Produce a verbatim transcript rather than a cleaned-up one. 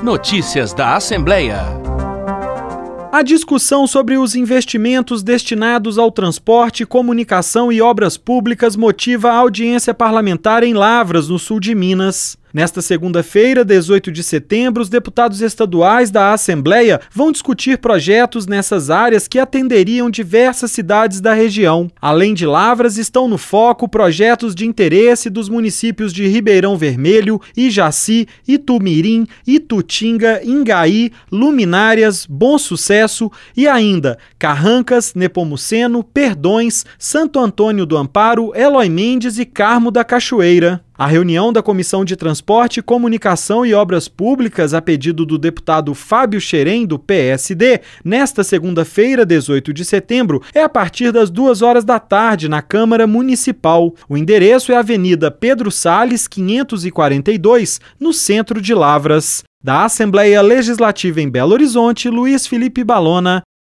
Notícias da Assembleia. A discussão sobre os investimentos destinados ao transporte, comunicação e obras públicas motiva a audiência parlamentar em Lavras, no sul de Minas. Nesta segunda-feira, dezoito de setembro, os deputados estaduais da Assembleia vão discutir projetos nessas áreas que atenderiam diversas cidades da região. Além de Lavras, estão no foco projetos de interesse dos municípios de Ribeirão Vermelho, Ijaci, Itumirim, Itutinga, Ingaí, Luminárias, Bom Sucesso e ainda Carrancas, Nepomuceno, Perdões, Santo Antônio do Amparo, Eloy Mendes e Carmo da Cachoeira. A reunião da Comissão de Transporte, Comunicação e Obras Públicas, a pedido do deputado Fábio Xerém, do P S D, nesta segunda-feira, dezoito de setembro, é a partir das duas horas da tarde, na Câmara Municipal. O endereço é a Avenida Pedro Salles, quinhentos e quarenta e dois, no centro de Lavras. Da Assembleia Legislativa em Belo Horizonte, Luiz Felipe Balona,